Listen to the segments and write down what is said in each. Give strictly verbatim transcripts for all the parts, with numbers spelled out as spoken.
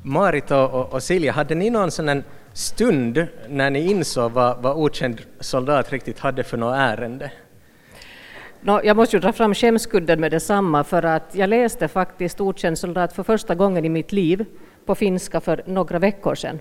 Marit och, och, och Silja, hade ni någon sån en stund när ni insåg vad, vad Okänd soldat riktigt hade för något ärende? No, jag måste ju dra fram skämskudden med detsamma, för att jag läste faktiskt Okänd soldat för första gången i mitt liv på finska för några veckor sedan.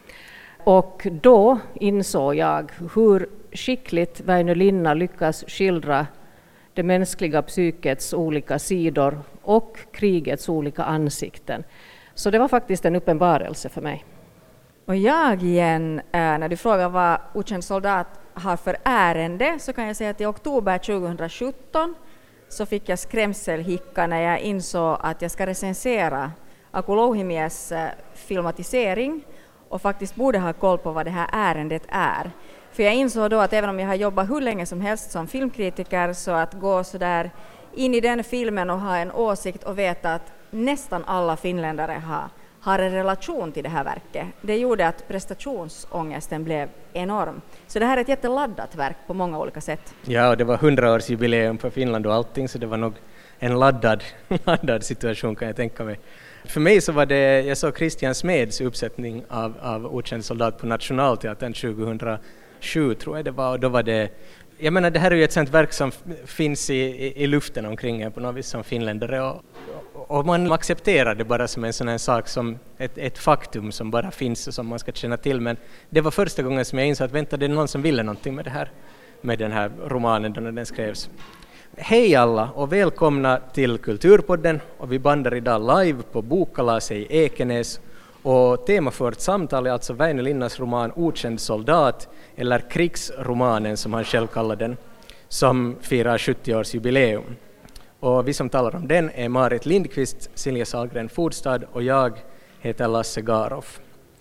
Och då insåg jag hur skickligt Väinö Linna lyckas skildra det mänskliga psykets olika sidor och krigets olika ansikten. Så det var faktiskt en uppenbarelse för mig. Och jag igen, när du frågar vad Okänd soldat har för ärende, så kan jag säga att i oktober tjugohundrasjutton så fick jag skrämselhicka när jag insåg att jag ska recensera Aku Louhimies filmatisering och faktiskt borde ha koll på vad det här ärendet är. För jag insåg då att även om jag har jobbat hur länge som helst som filmkritiker, så att gå så där in i den filmen och ha en åsikt och veta att nästan alla finländare har, har en relation till det här verket, det gjorde att prestationsångesten blev enorm. Så det här är ett jätteladdat verk på många olika sätt. Ja, och det var hundraårsjubileum för Finland och allting, så det var nog en laddad, laddad situation, kan jag tänka mig. För mig så var det, jag såg Christian Smeds uppsättning av, av Okänd soldat på Nationalteatern tjugohundrasju, tror jag det var, och då var det, jag menar, det här är ju ett sånt verk som finns i, i, i luften omkring en på något vis som finländare, och, och man accepterar det bara som en sån här sak, som ett, ett faktum som bara finns och som man ska känna till. Men det var första gången som jag insåg att vänta, det är någon som ville någonting med det här, med den här romanen då när den skrevs. Hej alla och välkomna till Kulturpodden, och vi bandar idag live på Bokkalaset i Ekenäs, och tema för vårt samtal är alltså Väinö Linnas roman Okänd soldat, eller krigsromanen som han själv kallar den, som firar sjuttio-årsjubileum. Och vi som talar om den är Marit Lindqvist, Silja Sahlgren Fodstad, och jag heter Lasse Garoff.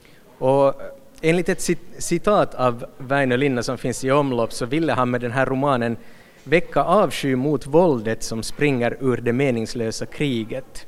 Och enligt ett citat av Väinö Linna som finns i omlopp så ville han med den här romanen väcka avsky mot våldet som springer ur det meningslösa kriget.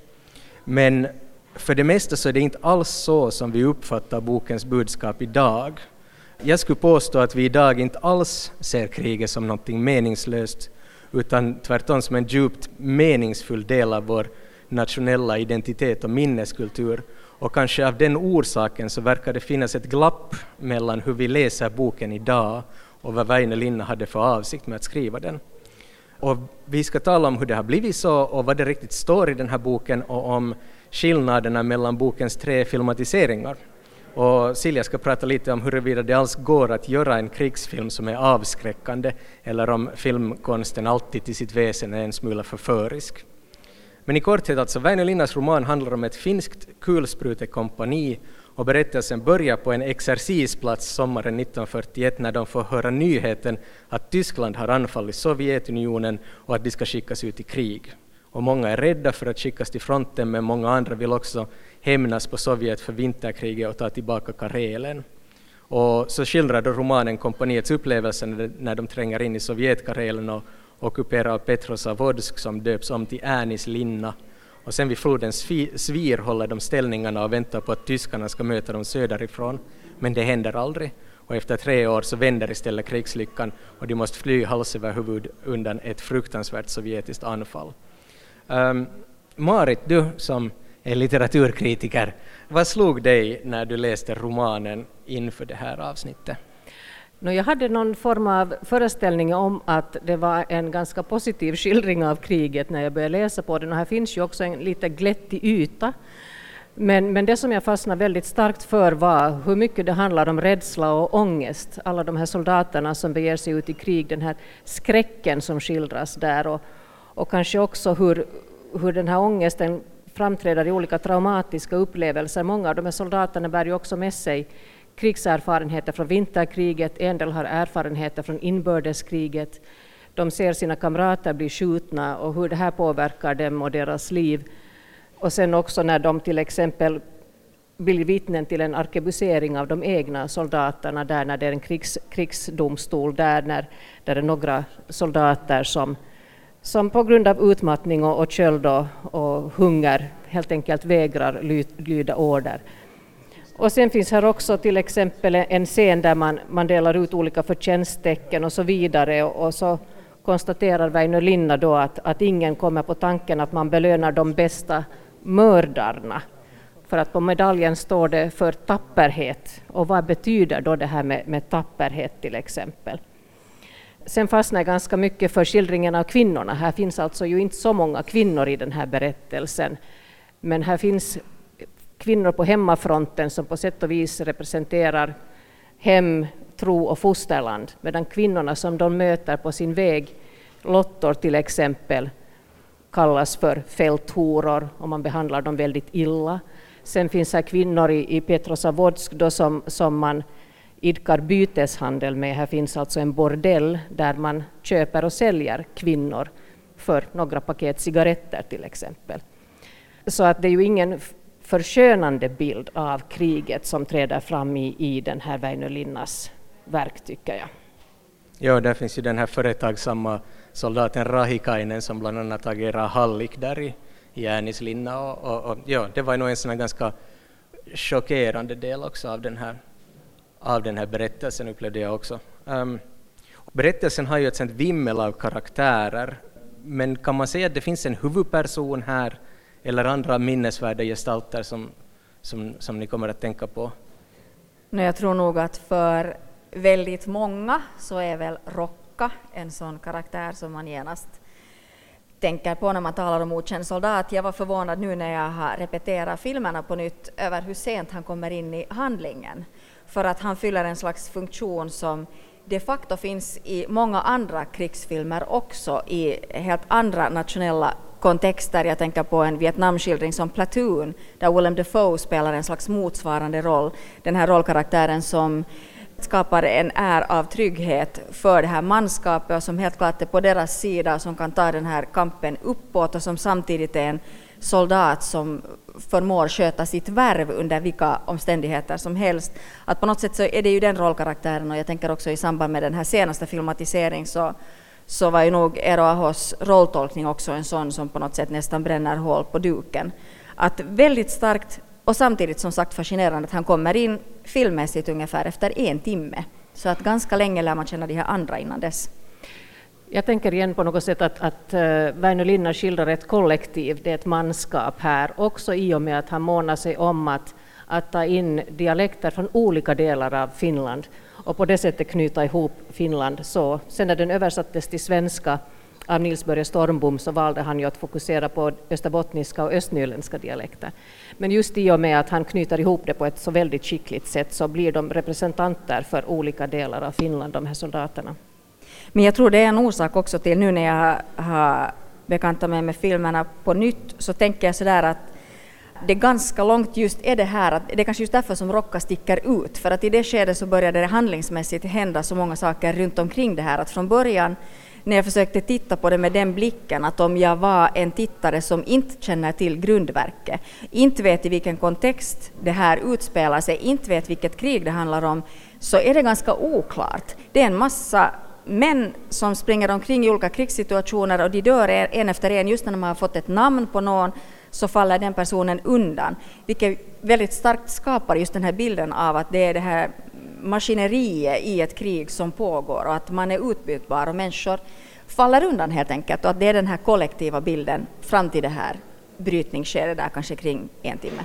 Men för det mesta så är det inte alls så som vi uppfattar bokens budskap idag. Jag skulle påstå att vi idag inte alls ser kriget som något meningslöst, utan tvärtom som en djupt meningsfull del av vår nationella identitet och minneskultur. Och kanske av den orsaken så verkar det finnas ett glapp mellan hur vi läser boken idag och vad Väinö Linna hade för avsikt med att skriva den. Och vi ska tala om hur det har blivit så och vad det riktigt står i den här boken, och om skillnaderna mellan bokens tre filmatiseringar. Och Silja ska prata lite om huruvida det alls går att göra en krigsfilm som är avskräckande, eller om filmkonsten alltid till sitt väsen är en smula förförisk. Men i korthet alltså, Väinö Linnas roman handlar om ett finskt kulsprutekompani, och berättelsen börjar på en exercisplats sommaren nittonhundrafyrtioett när de får höra nyheten att Tyskland har anfallit Sovjetunionen och att de ska skickas ut i krig. Och många är rädda för att skickas till fronten, men många andra vill också hämnas på Sovjet för vinterkriget och ta tillbaka Karelen. Och så skildrar då romanen kompaniets upplevelser när de tränger in i Sovjetkarelen och ockuperar Petrozavodsk, som döps om till Ärnis Linna. Och sen vid floden Svir håller de ställningarna och väntar på att tyskarna ska möta dem söderifrån. Men det händer aldrig. Och efter tre år så vänder istället krigslyckan och de måste fly hals över huvud undan ett fruktansvärt sovjetiskt anfall. Um, Marit, du som är litteraturkritiker, vad slog dig när du läste romanen inför det här avsnittet? No, jag hade någon form av föreställning om att det var en ganska positiv skildring av kriget när jag började läsa på den. Och här finns ju också en lite glättig yta. Men, men det som jag fastnade väldigt starkt för var hur mycket det handlar om rädsla och ångest. Alla de här soldaterna som beger sig ut i krig, den här skräcken som skildras där. Och, och kanske också hur, hur den här ångesten framträder i olika traumatiska upplevelser. Många av de här soldaterna bär ju också med sig krigserfarenheter från vinterkriget, en del har erfarenheter från inbördeskriget. De ser sina kamrater bli skjutna och hur det här påverkar dem och deras liv. Och sen också när de till exempel blir vittnen till en arkebusering av de egna soldaterna, där när det är en krigs, krigsdomstol, där när där är några soldater som, som på grund av utmattning och, och köld och, och hunger helt enkelt vägrar ly, lyda order. Och sen finns här också till exempel en scen där man, man delar ut olika förtjänsttecken och så vidare, och, och så konstaterar Väinö Linna då att, att ingen kommer på tanken att man belönar de bästa mördarna. för att på medaljen står det för tapperhet. Och vad betyder då det här med, med tapperhet till exempel? Sen fastnar jag ganska mycket för skildringen av kvinnorna. Här finns alltså ju inte så många kvinnor i den här berättelsen. Men här finns kvinnor på hemmafronten som på sätt och vis representerar hem, tro och fosterland. Medan kvinnorna som de möter på sin väg, lottor till exempel, kallas för fälthoror och man behandlar dem väldigt illa. Sen finns här kvinnor i, i Petrozavodsk då som, som man idkar byteshandel med. Här finns alltså en bordell där man köper och säljer kvinnor för några paket cigaretter till exempel. Så att det är ju ingen förskönande bild av kriget som träder fram i, i den här Väinö Linnas verk, tycker jag. Ja, där finns ju den här företagsamma soldaten Rahikainen som bland annat agerar hallick där i, i Äänislinna. Och, och, och, ja, det var nog en sån här ganska chockerande del också av den här, av den här berättelsen, upplevde jag också. Um, berättelsen har ju ett sånt vimmel av karaktärer, men kan man säga att det finns en huvudperson här eller andra minnesvärda gestalter som, som, som ni kommer att tänka på? Nej, jag tror nog att för väldigt många så är väl Rokka en sån karaktär som man genast tänker på när man talar om Okänd soldat. Jag var förvånad nu när jag har repeterat filmerna på nytt över hur sent han kommer in i handlingen. För att han fyller en slags funktion som de facto finns i många andra krigsfilmer också i helt andra nationella kontexter. Jag tänker på en Vietnamskildring som Platoon där Willem Dafoe spelar en slags motsvarande roll. Den här rollkaraktären som skapar en är av trygghet för det här manskapet och som helt klart är på deras sida som kan ta den här kampen uppåt och som samtidigt är en soldat som förmår sköta sitt värv under vilka omständigheter som helst. Att på något sätt så är det ju den rollkaraktären, och jag tänker också i samband med den här senaste filmatiseringen så, så var ju nog Eero Ahos rolltolkning också en sån som på något sätt nästan bränner hål på duken. Att väldigt starkt och samtidigt som sagt fascinerande att han kommer in filmmässigt ungefär efter en timme. Så att ganska länge lär man känna de här andra innan dess. Jag tänker igen på något sätt att, att uh, Väinö Linna skildrar ett kollektiv, det är ett manskap här, också i och med att han månar sig om att, att ta in dialekter från olika delar av Finland och på det sättet knyta ihop Finland. Så, sen när den översattes till svenska av Nils Börje Stormbom så valde han ju att fokusera på österbottniska och östnyländska dialekter. Men just i och med att han knyter ihop det på ett så väldigt skickligt sätt så blir de representanter för olika delar av Finland, de här soldaterna. Men jag tror det är en orsak också till nu när jag har bekantat mig med filmerna på nytt så tänker jag sådär att det ganska långt just är det här att det är kanske just därför som Rokka sticker ut, för att i det skedet så började det handlingsmässigt hända så många saker runt omkring det här att från början när jag försökte titta på det med den blicken att om jag var en tittare som inte känner till grundverket, inte vet i vilken kontext det här utspelar sig, inte vet vilket krig det handlar om, så är det ganska oklart. Det är en massa män som springer omkring i olika krigssituationer och de dör en efter en. Just när man har fått ett namn på någon så faller den personen undan, vilket väldigt starkt skapar just den här bilden av att det är det här maskineriet i ett krig som pågår och att man är utbytbar och människor faller undan helt enkelt, och att det är den här kollektiva bilden fram till det här brytningsskedet där kanske kring en timme.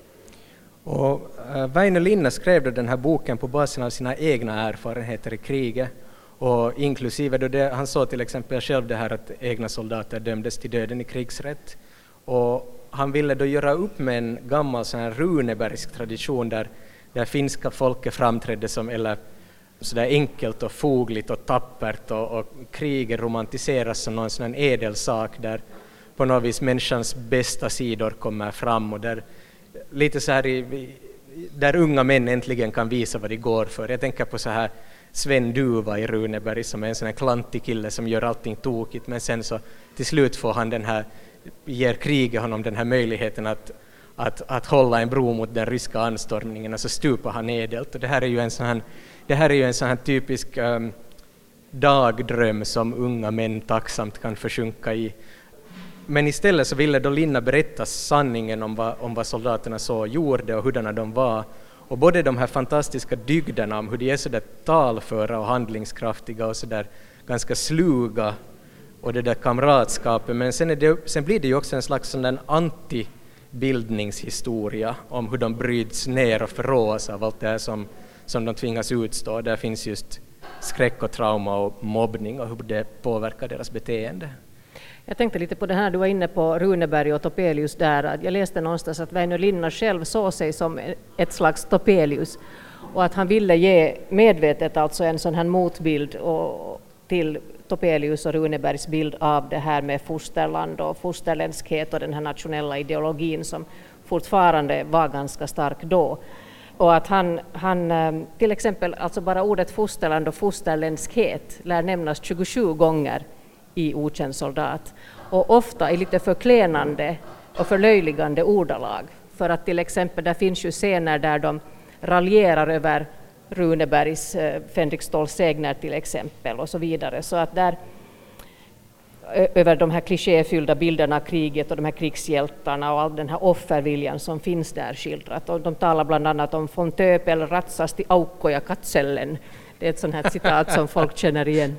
Och äh, Väinö Linna skrev den här boken på basen av sina egna erfarenheter i kriget och inklusive då det, han såg till exempel själv det här att egna soldater dömdes till döden i krigsrätt, och han ville då göra upp med en gammal sån här runebergsk tradition där där finska folket framträdde som eller så där enkelt och fogligt och tappert och, och kriget romantiseras som någon sån edel sak där på något vis människans bästa sidor kommer fram och där lite så här i, där unga män äntligen kan visa vad de går för. Jag tänker på så här Sven Duva i Runeberg som är en sån här klantig kille som gör allting tokigt, men sen så till slut får han den här, ger kriget honom den här möjligheten att Att, att hålla en bro mot den ryska anstormningen och så stupar han edelt. Och det här är ju en sån här, det här är ju en sån här typisk um, dagdröm som unga män tacksamt kan försjunka i. Men istället så ville då Linna berätta sanningen om vad, om vad soldaterna så gjorde och hurdana de var. Och både de här fantastiska dygderna om hur de är så där talföra och handlingskraftiga och så där ganska sluga och det där kamratskapet. Men sen, är det, sen blir det ju också en slags sån där anti bildningshistoria om hur de bryts ner och förrås av allt det här som, som de tvingas utstå. Där finns just skräck och trauma och mobbning och hur det påverkar deras beteende. Jag tänkte lite på det här, du var inne på Runeberg och Topelius där. Jag läste någonstans att Väinö Linna själv såg sig som ett slags Topelius och att han ville ge medvetet alltså en sån här motbild och, till Topelius och Runebergs bild av det här med fosterland och fosterländskhet och den här nationella ideologin som fortfarande var ganska stark då. Och att han, han till exempel, alltså bara ordet fosterland och fosterländskhet lär nämnas tjugosju gånger i Okänd soldat. Och ofta i lite förklenande och förlöjligande ordalag. För att till exempel, där finns ju scener där de raljerar över Runebergs eh, Fänrik Ståls sägner till exempel och så vidare. Så att där över de här klichéfyllda bilderna av kriget och de här krigshjältarna och all den här offerviljan som finns där skildrat. Och de talar bland annat om von Töpel ratsas till Aukkoja katsellen. Det är ett sånt här citat som folk känner igen.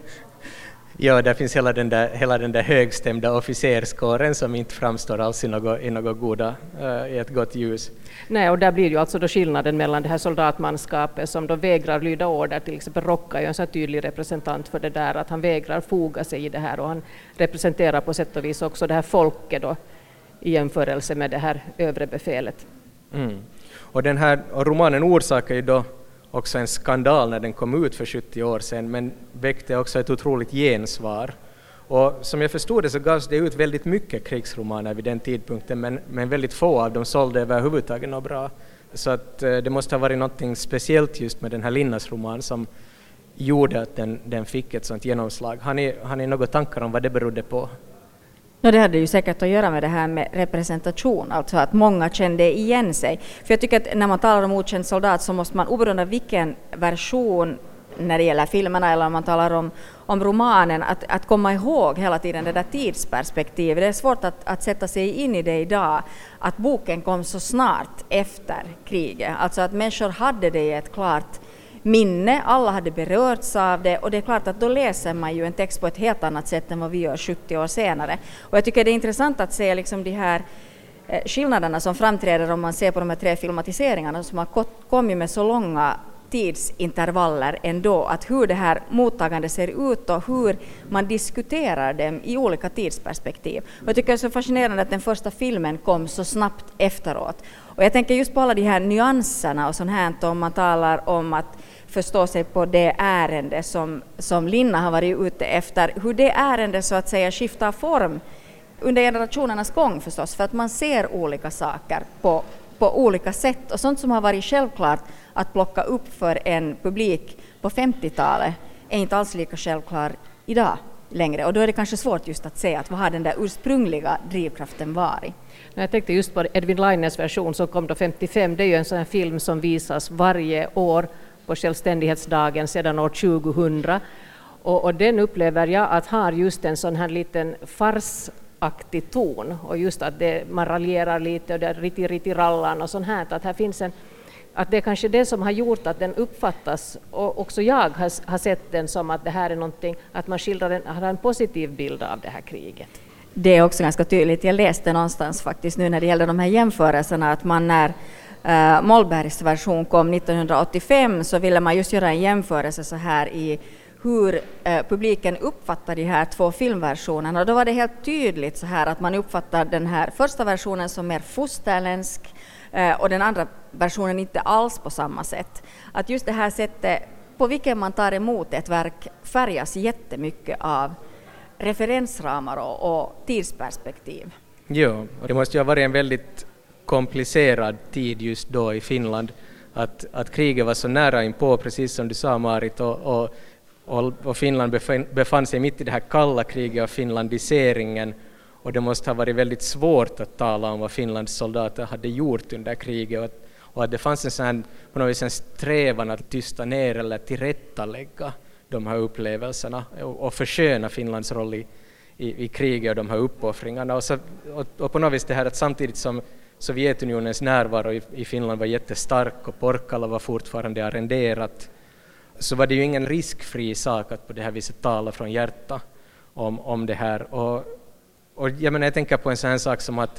Ja, där finns hela den där, hela den där högstämda officerskåren som inte framstår alls i något, i något goda, uh, i ett gott ljus. Nej, och där blir ju alltså då skillnaden mellan det här soldatmanskapet som då vägrar lyda order, till exempel Rocka är ju en så tydlig representant för det där, att han vägrar foga sig i det här och han representerar på sätt och vis också det här folket då i jämförelse med det här övre befälet. Mm. Och den här och romanen orsakar ju då också en skandal när den kom ut för sjuttio år sedan, men väckte också ett otroligt gensvar. Och som jag förstod det så gavs det ut väldigt mycket krigsromaner vid den tidpunkten, men, men väldigt få av dem sålde överhuvudtaget något bra. Så att eh, det måste ha varit något speciellt just med den här Linnas roman som gjorde att den, den fick ett sånt genomslag. Har ni, har ni några tankar om vad det berodde på? Ja, det hade ju säkert att göra med det här med representation, alltså att många kände igen sig. För jag tycker att när man talar om Okänd soldat så måste man oberoende av vilken version när det gäller filmerna eller om man talar om, om romanen, att, att komma ihåg hela tiden det där tidsperspektivet. Det är svårt att, att sätta sig in i det idag, att boken kom så snart efter kriget. Alltså att människor hade det i ett klart minne, alla hade berörts av det och det är klart att då läser man ju en text på ett helt annat sätt än vad vi gör sjuttio år senare. Och jag tycker det är intressant att se liksom de här eh, skillnaderna som framträder om man ser på de här tre filmatiseringarna som har kommit med så långa tidsintervaller ändå, att hur det här mottagandet ser ut och hur man diskuterar dem i olika tidsperspektiv. Och jag tycker det är så fascinerande att den första filmen kom så snabbt efteråt. Och jag tänker just på alla de här nyanserna och sånt här, om man talar om att förstå sig på det ärende som, som Linna har varit ute efter, hur det ärende så att säga skiftar form under generationernas gång förstås, för att man ser olika saker på, på olika sätt och sånt som har varit självklart att plocka upp för en publik på femtiotalet är inte alls lika självklart idag längre. Och då är det kanske svårt just att se att vad har den där ursprungliga drivkraften varit. Jag tänkte just på Edwin Laines version som kom då femtiofem. Det är ju en sån här film som visas varje år på självständighetsdagen sedan år tjugohundra. Och, och den upplever jag att har just en sån här liten farsaktig ton. Och just att det, man raljerar lite och det är riti riti rallan och sånt här. Att här finns en Att det är kanske det som har gjort att den uppfattas, och också jag har, har sett den som att det här är någonting, att man skildrar en, har en positiv bild av det här kriget. Det är också ganska tydligt. Jag läste någonstans faktiskt nu när det gäller de här jämförelserna att man när äh, Mollbergs version kom nittonhundraåttiofem så ville man just göra en jämförelse så här i hur äh, publiken uppfattar de här två filmversionerna. Och då var det helt tydligt så här att man uppfattar den här första versionen som mer fosterländsk och den andra versionen inte alls på samma sätt. Att just det här sättet på vilket man tar emot ett verk färgas jättemycket av referensramar och, och tidsperspektiv. Ja, och det måste ju ha varit en väldigt komplicerad tid just då i Finland. Att, att kriget var så nära inpå, precis som du sa Marit, och, och, och, och Finland befann, befann sig mitt i det här kalla kriget och finlandiseringen. Och det måste ha varit väldigt svårt att tala om vad Finlands soldater hade gjort under kriget. Och att, och att det fanns en, sån, på något vis en strävan att tysta ner eller tillrättalägga de här upplevelserna. Och, och försköna Finlands roll i, i, i kriget och de här uppoffringarna. Och, så, och, och på något vis det här att samtidigt som Sovjetunionens närvaro i, i Finland var jättestark och Porkkala var fortfarande arrenderat, så var det ju ingen riskfri sak att på det här viset tala från hjärta om, om det här. Och, Och jag, menar, jag tänker på en sån här sak som att,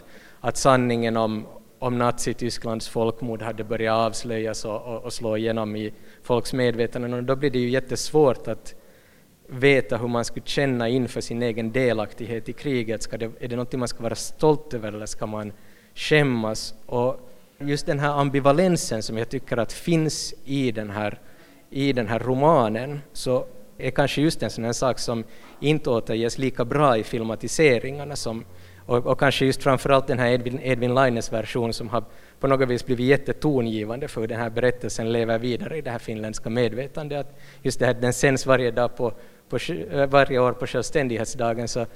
att sanningen om, om Nazi-Tysklands folkmord hade börjat avslöjas och, och, och slå igenom i folks medvetanden. Och då blir det ju jättesvårt att veta hur man skulle känna inför sin egen delaktighet i kriget. Ska det, är det något man ska vara stolt över eller ska man skämmas? Och just den här ambivalensen som jag tycker att finns i den här, i den här romanen, så är kanske just en sån här sak som inte återges lika bra i filmatiseringarna som, och, och kanske just framförallt den här Edwin, Edwin Laines version som har på något vis blivit jättetongivande för hur den här berättelsen lever vidare i det här finländska medvetandet. Att just det här, den sänds varje dag på, på, varje år på självständighetsdagen, så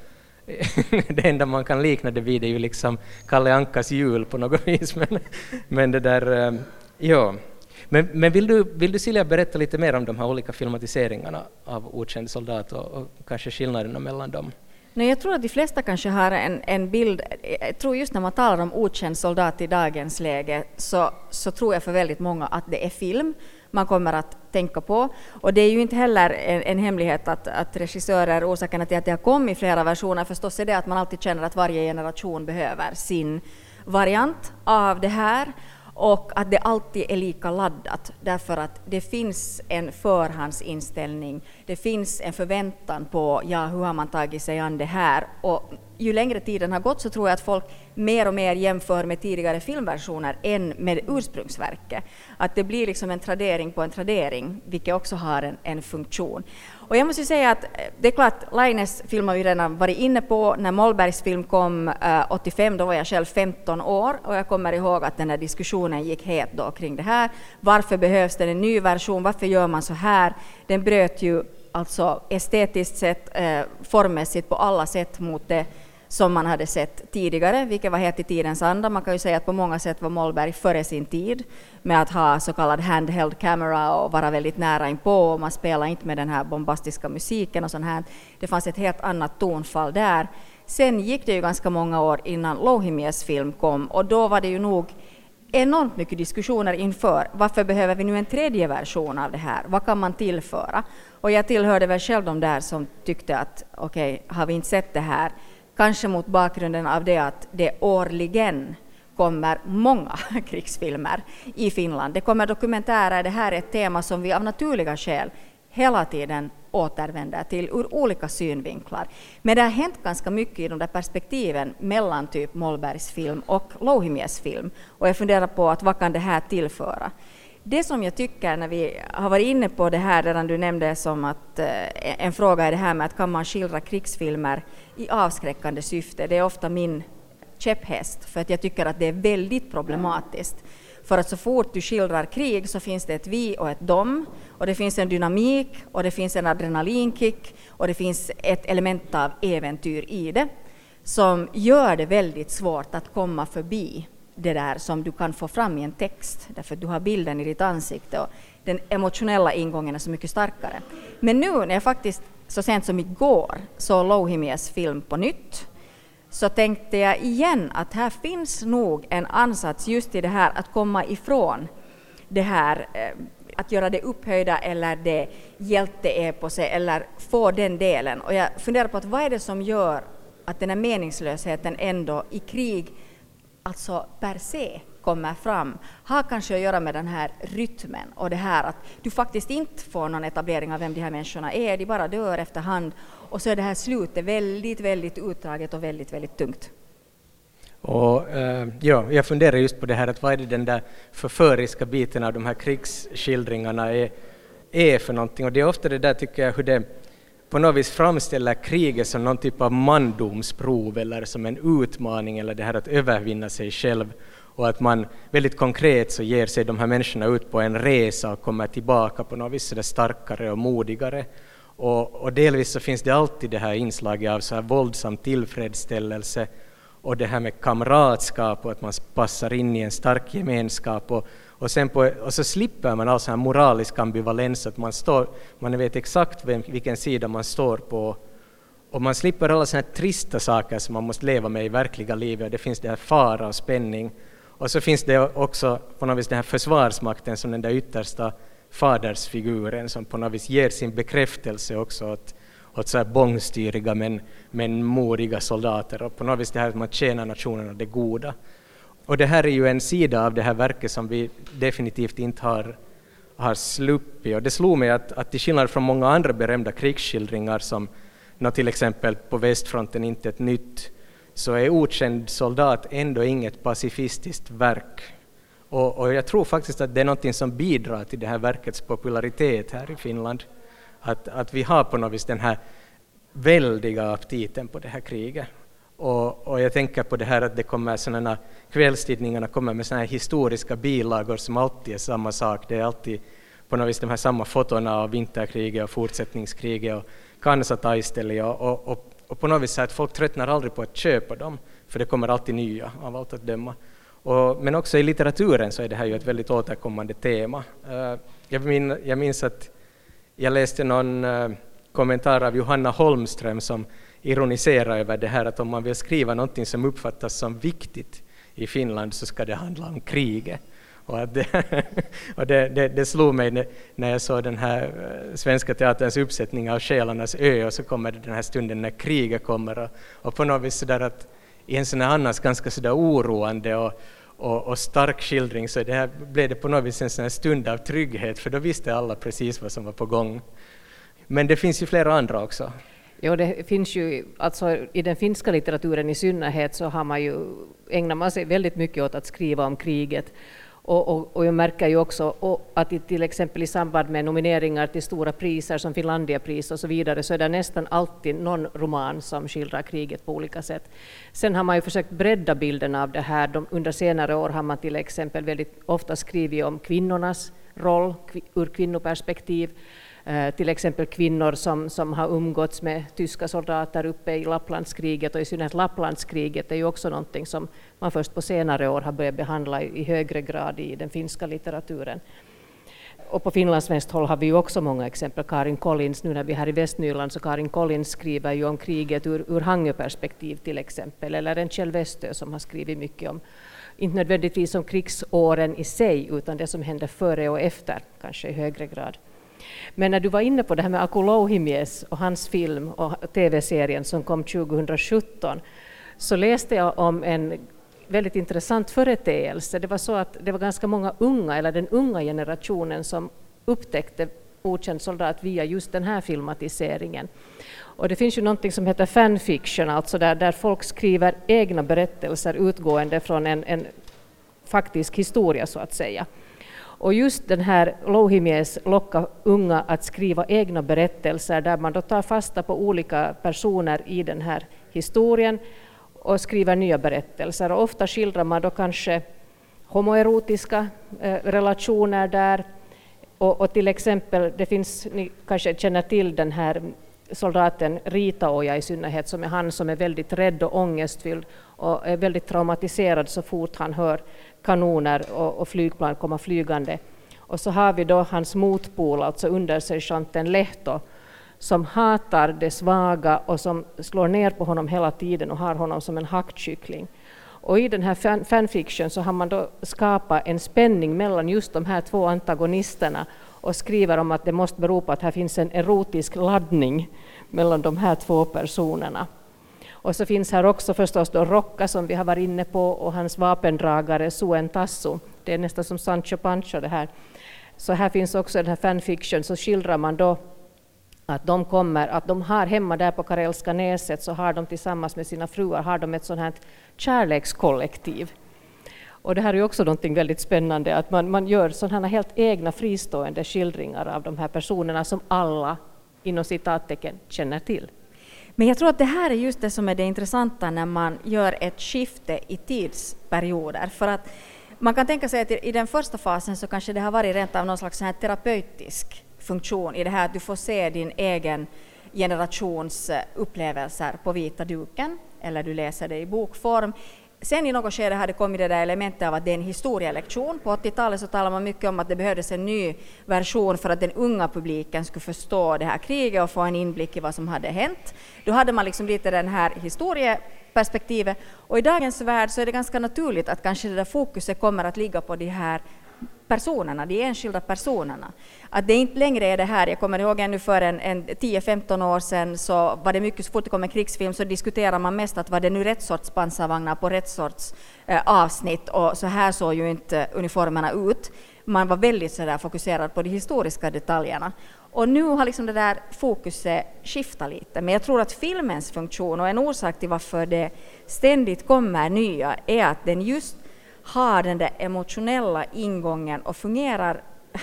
det enda man kan likna det vid är ju liksom Kalle Ankas jul på något vis. Men, men det där, ja. Men, men vill du, vill du Silja berätta lite mer om de här olika filmatiseringarna av Okänd soldat och, och kanske skillnaderna mellan dem? Nej, jag tror att de flesta kanske har en, en bild, jag tror just när man talar om Okänd soldat i dagens läge så, så tror jag för väldigt många att det är film man kommer att tänka på. Och det är ju inte heller en, en hemlighet att, att regissörer, orsakerna till att det har kommit flera versioner förstås är det att man alltid känner att varje generation behöver sin variant av det här. Och att det alltid är lika laddat därför att det finns en förhandsinställning, det finns en förväntan på ja, hur har man tagit sig an det här. Och ju längre tiden har gått så tror jag att folk mer och mer jämför med tidigare filmversioner än med ursprungsverket. Att det blir liksom en tradering på en tradering, vilket också har en, en funktion. Och jag måste säga att det är klart, Laines film har vi redan varit inne på. När Mollbergs film kom äh, åttiofem, då var jag själv femton år. Och jag kommer ihåg att den här diskussionen gick het då kring det här. Varför behövs det en ny version? Varför gör man så här? Den bröt ju alltså estetiskt sett, äh, formmässigt på alla sätt mot det som man hade sett tidigare, vilket var helt i tidens anda. Man kan ju säga att på många sätt var Mollberg före sin tid med att ha så kallad handheld camera och vara väldigt nära inpå, och man spelar inte med den här bombastiska musiken och sånt här. Det fanns ett helt annat tonfall där. Sen gick det ju ganska många år innan Louhimies film kom, och då var det ju nog enormt mycket diskussioner inför varför behöver vi nu en tredje version av det här? Vad kan man tillföra? Och jag tillhörde väl själv de där som tyckte att okej, okay, har vi inte sett det här? Kanske mot bakgrunden av det att det årligen kommer många krigsfilmer i Finland. Det kommer dokumentärer, det här är ett tema som vi av naturliga skäl hela tiden återvänder till ur olika synvinklar. Men det har hänt ganska mycket i de där perspektiven mellan typ Mollbergs film och Louhimies film. Och jag funderar på att vad kan det här tillföra? Det som jag tycker när vi har varit inne på det här, redan du nämnde som att eh, en fråga är det här med att kan man skildra krigsfilmer i avskräckande syfte. Det är ofta min käpphäst, för att jag tycker att det är väldigt problematiskt. För att så fort du skildrar krig så finns det ett vi och ett dom, och det finns en dynamik och det finns en adrenalinkick och det finns ett element av äventyr i det som gör det väldigt svårt att komma förbi det där som du kan få fram i en text, därför att du har bilden i ditt ansikte och den emotionella ingången är så mycket starkare. Men nu när jag faktiskt så sent som igår så Louhimies film på nytt, så tänkte jag igen att här finns nog en ansats just i det här att komma ifrån det här, att göra det upphöjda eller det hjälteeposet eller få den delen. Och jag funderar på att vad är det som gör att den här meningslösheten ändå i krig alltså per se kommer fram, har kanske att göra med den här rytmen och det här att du faktiskt inte får någon etablering av vem de här människorna är, de bara dör efterhand, och så är det här slutet väldigt, väldigt utdraget och väldigt, väldigt tungt. Och äh, ja, jag funderar just på det här att vad är det den där förföriska biten av de här krigsskildringarna är, är för någonting, och det är ofta det där tycker jag hur det på något vis framställer kriget som någon typ av mandomsprov eller som en utmaning, eller det här att övervinna sig själv, och att man väldigt konkret så ger sig de här människorna ut på en resa och kommer tillbaka på något vis så där starkare och modigare. Och, och delvis så finns det alltid det här inslaget av så här våldsam tillfredsställelse och det här med kamratskap och att man passar in i en stark gemenskap, och Och, sen på, och så slipper man all sån här moralisk ambivalens, att man, står, man vet exakt vem, vilken sida man står på. Och man slipper alla såna här trista saker som man måste leva med i verkliga livet. Och det finns det här fara och spänning. Och så finns det också på något vis den här försvarsmakten som den där yttersta fadersfiguren som på något vis ger sin bekräftelse också åt, åt så här bångstyriga men, men modiga soldater. Och på något vis det här att man tjänar nationerna det goda. Och det här är ju en sida av det här verket som vi definitivt inte har, har sluppit. Och det slog mig att, att till skillnad från många andra berömda krigsskildringar som nå, till exempel på västfronten inte ett nytt, så är Okänd soldat ändå inget pacifistiskt verk. Och, och jag tror faktiskt att det är något som bidrar till det här verkets popularitet här i Finland. Att, att vi har på något vis den här väldiga aptiten på det här kriget. Och, och jag tänker på det här att det kommer sådana, kvällstidningarna kommer med sådana här historiska bilagor som alltid är samma sak. Det är alltid på något vis de här samma fotona av vinterkriget och fortsättningskriget och Kansa-taisteli och, och, och, och på något vis så att folk tröttnar aldrig på att köpa dem, för det kommer alltid nya av allt att döma. Och, men också i litteraturen så är det här ju ett väldigt återkommande tema. Uh, jag, min, jag minns att jag läste någon uh, kommentar av Johanna Holmström som ironiserar över det här att om man vill skriva någonting som uppfattas som viktigt i Finland så ska det handla om kriget. Och, att det, och det, det, det slog mig när jag såg den här svenska teaterns uppsättning av Själarnas ö, och så kommer det den här stunden när kriget kommer och, och på något vis sådär att i en sån här annars ganska sådär oroande och, och, och stark skildring så det här blev det på något vis en sån här stund av trygghet, för då visste alla precis vad som var på gång. Men det finns ju flera andra också. Jo, det finns ju, alltså i den finska litteraturen i synnerhet så har man ju ägnat man sig väldigt mycket åt att skriva om kriget. Och, och, och jag märker ju också och att i, till exempel i samband med nomineringar till stora priser som Finlandiapris och så vidare så är det nästan alltid någon roman som skildrar kriget på olika sätt. Sen har man ju försökt bredda bilden av det här. De, under senare år har man till exempel väldigt ofta skrivit om kvinnornas roll ur kvinnoperspektiv. Eh, till exempel kvinnor som, som har umgåtts med tyska soldater uppe i Lapplandskriget, och i synnerhet Lapplandskriget är ju också någonting som man först på senare år har börjat behandla i, i högre grad i den finska litteraturen. Och på finlandssvenskt håll har vi ju också många exempel. Karin Collins, nu när vi är här i Västnyland, så Karin Collins skriver ju om kriget ur, ur Hangöperspektiv till exempel, eller en Kjell Westö som har skrivit mycket om, inte nödvändigtvis om krigsåren i sig, utan det som hände före och efter, kanske i högre grad. Men när du var inne på det här med Aku Louhimies och hans film och tv-serien som kom tjugohundrasjutton, så läste jag om en väldigt intressant företeelse. Det var så att det var ganska många unga, eller den unga generationen, som upptäckte Okänd soldat via just den här filmatiseringen. Och det finns ju någonting som heter fanfiction, alltså där, där folk skriver egna berättelser utgående från en, en faktisk historia så att säga. Och just den här Louhimies lockar unga att skriva egna berättelser där man då tar fasta på olika personer i den här historien och skriver nya berättelser. Och ofta skildrar man då kanske homoerotiska eh, relationer där. Och, och till exempel, det finns, ni kanske känner till den här soldaten Ritaoja i synnerhet, som är han som är väldigt rädd och ångestfylld och är väldigt traumatiserad så fort han hör kanoner och, och flygplan komma flygande. Och så har vi då hans motpol, alltså undersergeanten Lehto, som hatar det svaga och som slår ner på honom hela tiden och har honom som en hackkyckling. Och i den här fan, fanfiction så har man då skapat en spänning mellan just de här två antagonisterna och skriver om att det måste bero på att här finns en erotisk laddning mellan de här två personerna. Och så finns här också förstås då Rocka som vi har varit inne på och hans vapendragare Suen Tassu. Det är nästan som Sancho Pancho det här. Så här finns också den här fanfiction, så skildrar man då att de kommer, att de har hemma där på Karelska näset, så har de tillsammans med sina fruar har de ett sånt här kärlekskollektiv. Och det här är ju också någonting väldigt spännande, att man, man gör sådana här helt egna fristående skildringar av de här personerna som alla inom citattecken känner till. Men jag tror att det här är just det som är det intressanta när man gör ett skifte i tidsperioder. För att man kan tänka sig att i den första fasen så kanske det har varit rent av någon slags här terapeutisk funktion i det här att du får se din egen generations upplevelser på vita duken, eller du läser det i bokform. Sen i något skede har det kommit det där elementet av att det är en historielektion. På åttiotalet så talar man mycket om att det behövdes en ny version för att den unga publiken skulle förstå det här kriget och få en inblick i vad som hade hänt. Då hade man liksom lite den här historieperspektivet. Och i dagens värld så är det ganska naturligt att kanske det där fokuset kommer att ligga på de här personerna, de enskilda personerna. Att det inte längre är det här, jag kommer ihåg ännu för en, en tio femton år sedan så var det mycket, så fort det kom en krigsfilm så diskuterar man mest att var det nu rätt sorts pansarvagnar på rätt sorts eh, avsnitt, och så här såg ju inte uniformerna ut. Man var väldigt så där fokuserad på de historiska detaljerna. Och nu har liksom det där fokuset skiftat lite. Men jag tror att filmens funktion och en orsak till varför det ständigt kommer nya är att den just har den där emotionella ingången och fungerar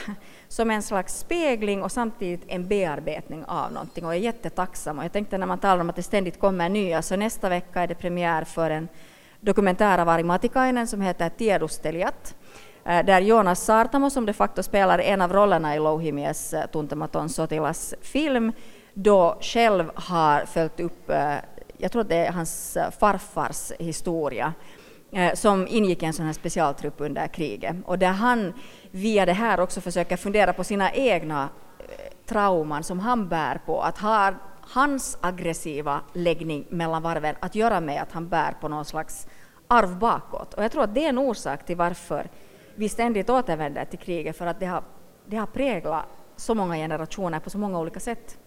som en slags spegling och samtidigt en bearbetning av någonting, och är jättetacksam. Och jag tänkte när man talar om att det ständigt kommer nya, så nästa vecka är det premiär för en dokumentär av Ari Matikainen som heter Tiedustelijat, där Jonas Saartamo, som de facto spelar en av rollerna i Louhimies Tuntematon Sotilas film, då själv har följt upp, jag tror att det är hans farfars historia, som ingick i en sån här specialtrupp under kriget. Och där han via det här också försöker fundera på sina egna trauman som han bär på. Att har hans aggressiva läggning mellan varven att göra med att han bär på någon slags arv bakåt. Och jag tror att det är en orsak till varför vi ständigt återvänder till kriget, för att det har, det har präglat så många generationer på så många olika sätt.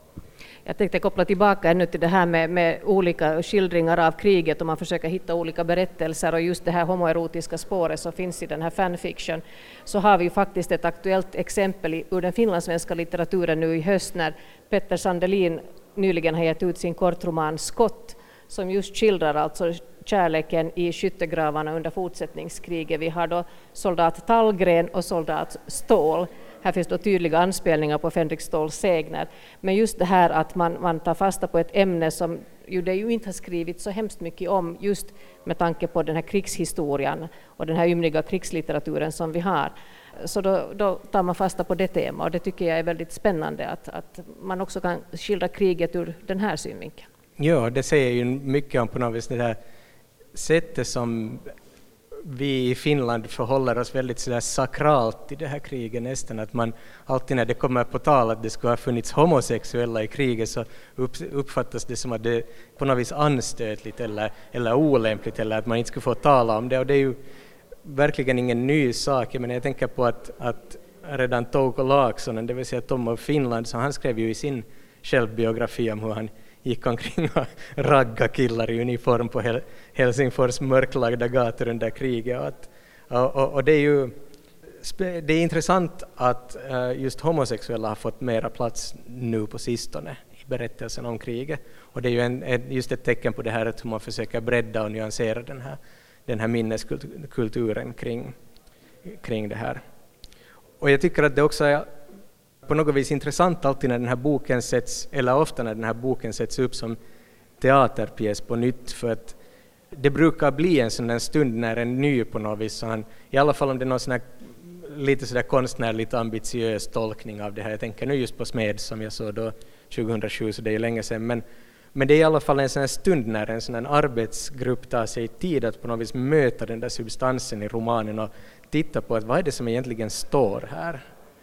Jag tänkte koppla tillbaka ännu till det här med, med olika skildringar av kriget, och man försöker hitta olika berättelser, och just det här homoerotiska spåret som finns i den här fanfiction, så har vi ju faktiskt ett aktuellt exempel i, ur den finlandssvenska litteraturen nu i höst, när Petter Sandelin nyligen har gett ut sin kortroman Skott, som just skildrar alltså kärleken i skyttegravarna under fortsättningskriget. Vi har då soldat Tallgren och soldat Ståhl. Här finns då tydliga anspelningar på Fänrik Ståhls sägner. Men just det här att man, man tar fasta på ett ämne som ju det ju inte har skrivit så hemskt mycket om, just med tanke på den här krigshistorien och den här ymniga krigslitteraturen som vi har. Så då, då tar man fasta på det tema, och det tycker jag är väldigt spännande att, att man också kan skildra kriget ur den här synvinkeln. Ja, det säger ju mycket om på något vis det här sättet som vi i Finland förhåller oss väldigt sådär sakralt i det här kriget nästan, att man alltid när det kommer på tal att det skulle ha funnits homosexuella i kriget så uppfattas det som att det på något vis anstötligt eller, eller olämpligt, eller att man inte skulle få tala om det, och det är ju verkligen ingen ny sak. Men jag tänker på att, att redan Touko Laaksonen, det vill säga Tom av Finland, så han skrev ju i sin självbiografi om hur han gick omkring och ragga killar i uniform på Hel- Helsingfors mörklagda gator under kriget. Och, att, och, och det är ju det är intressant att just homosexuella har fått mera plats nu på sistone i berättelsen om kriget. Och det är ju en, just ett tecken på det här att man försöker bredda och nyansera den här, den här minneskulturen kring, kring det här. Och jag tycker att det också är på något vis intressant alltid när den här boken sätts, eller ofta när den här boken sätts upp som teaterpjäs på nytt, för att det brukar bli en sån där stund när en ny på något vis, så han, i alla fall om det är någon sån här lite sådär konstnärligt ambitiös tolkning av det här. Jag tänker nu just på Smed som jag såg då tjugohundrasju, så det är ju länge sedan, men, men det är i alla fall en sån här stund när en sån här arbetsgrupp tar sig tid att på något vis möta den där substansen i romanen och titta på att vad är det som egentligen står här.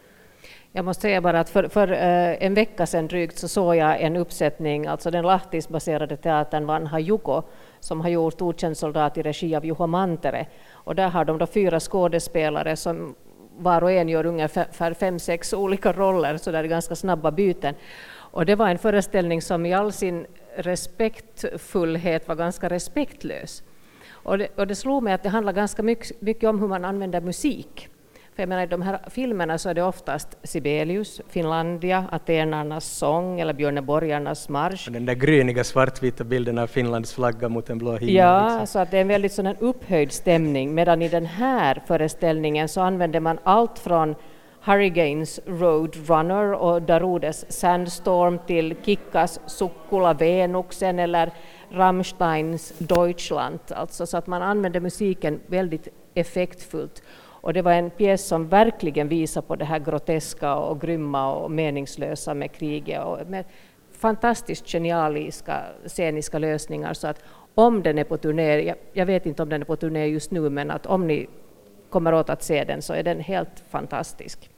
Jag måste säga bara att för, för uh, en vecka sedan drygt så såg jag en uppsättning, alltså den lahtisbaserade teatern Vanha Juko, som har gjort Okänd soldat i regi av Juho Mantere. Och där har de då fyra skådespelare som var och en gör ungefär fem, sex olika roller, så där är ganska snabba byten. Och det var en föreställning som i all sin respektfullhet var ganska respektlös. Och det, och det slog mig att det handlar ganska mycket, mycket om hur man använder musik. För jag menar, i de här filmerna så är det oftast Sibelius, Finlandia, Atenarnas sång eller Björneborgarnas marsch. Den där gryniga svartvita bilden av Finlands flagga mot en blå himmel. Ja, liksom. Så att det är en väldigt sån här upphöjd stämning. Medan i den här föreställningen så använder man allt från Hurricanes Roadrunner och Darudes Sandstorm till Kikkas Sukkula Venuxen eller Rammsteins Deutschland. Alltså så att man använder musiken väldigt effektfullt. Och det var en pjäs som verkligen visar på det här groteska och grymma och meningslösa med kriget och med fantastiskt genialiska sceniska lösningar. Så att om den är på turné, jag, jag vet inte om den är på turné just nu, men att om ni kommer åt att se den så är den helt fantastisk.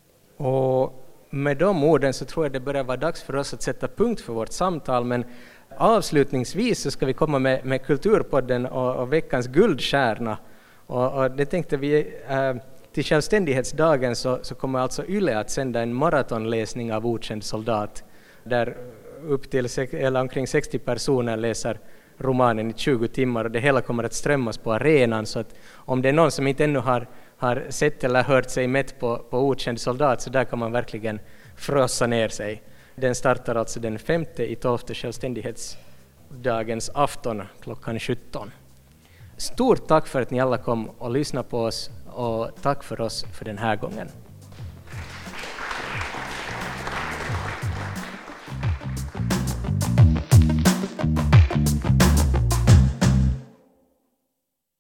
Och med de orden så tror jag det börjar vara dags för oss att sätta punkt för vårt samtal, men avslutningsvis så ska vi komma med, med Kulturpodden och, och veckans guldstjärna. Och, och det tänkte vi äh, till självständighetsdagen så, så kommer alltså Yle att sända en maratonläsning av Okänd soldat, där upp till eller omkring sextio personer läser romanen i tjugo timmar, och det hela kommer att strömmas på arenan, så att om det är någon som inte ännu har, har sett eller hört sig mätt på, på Okänd soldat, så där kan man verkligen frossa ner sig. Den startar alltså den femte i tolfte självständighetsdagens afton klockan sjutton. Stort tack för att ni alla kom och lyssnade på oss, och tack för oss för den här gången.